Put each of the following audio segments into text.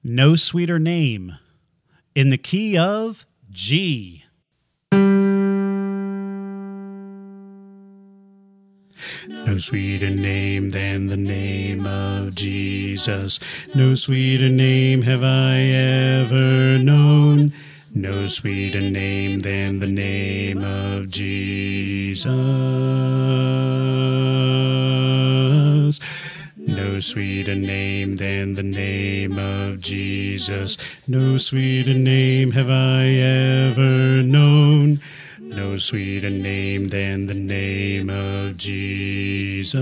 No Sweeter Name, in the key of G. No sweeter name than the name of Jesus. No sweeter name have I ever known. No sweeter name than the name of Jesus. No sweeter name than the name of Jesus. No sweeter name have I ever known. No sweeter name than the name of Jesus.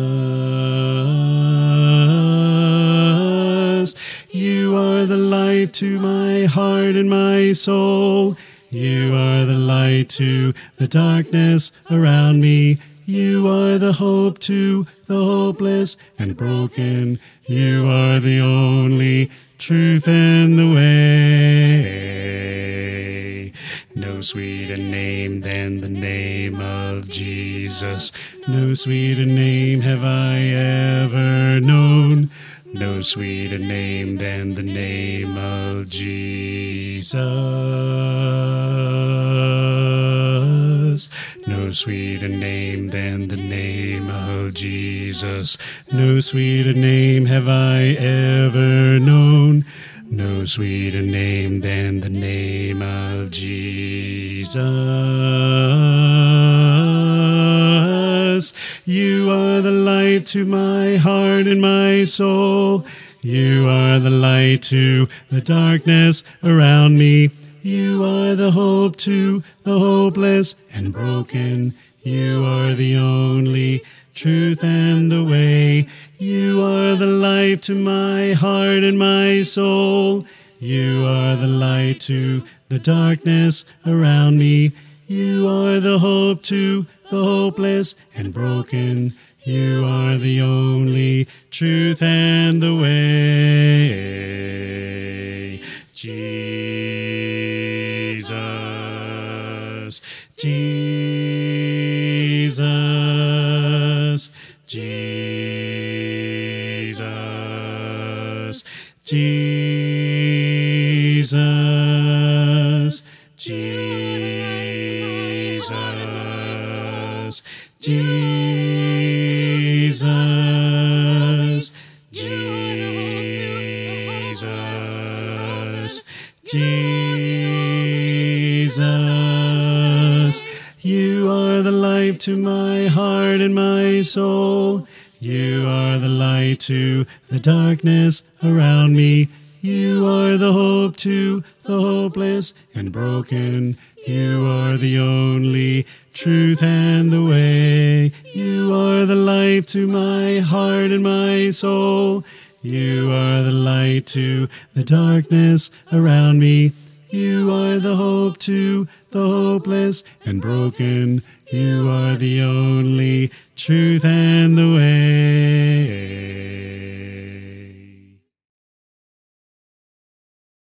You are the light to my heart and my soul. You are the light to the darkness around me. You are the hope to the hopeless and broken. You are the only truth and the way. No sweeter name than the name of Jesus. No sweeter name have I ever known. No sweeter name than the name of Jesus. No sweeter name than the name of Jesus. No sweeter name have I ever known. No sweeter name than the name of Jesus. You are the light to my heart and my soul. You are the light to the darkness around me. You are the hope to the hopeless and broken. You are the only truth and the way. You are the light to my heart and my soul. You are the light to the darkness around me. You are the hope to the hopeless and broken. You are the only truth and the way. Jesus, Jesus, Jesus, Jesus, Jesus, Jesus, Jesus, Jesus. You are the light to my heart and my soul. You are the light to the darkness around me. You are the hope to the hopeless and broken. You are the only truth and the way. You are the light to my heart and my soul. You are the light to the darkness around me. You are the hope to the hopeless and broken. You are the only truth and the way.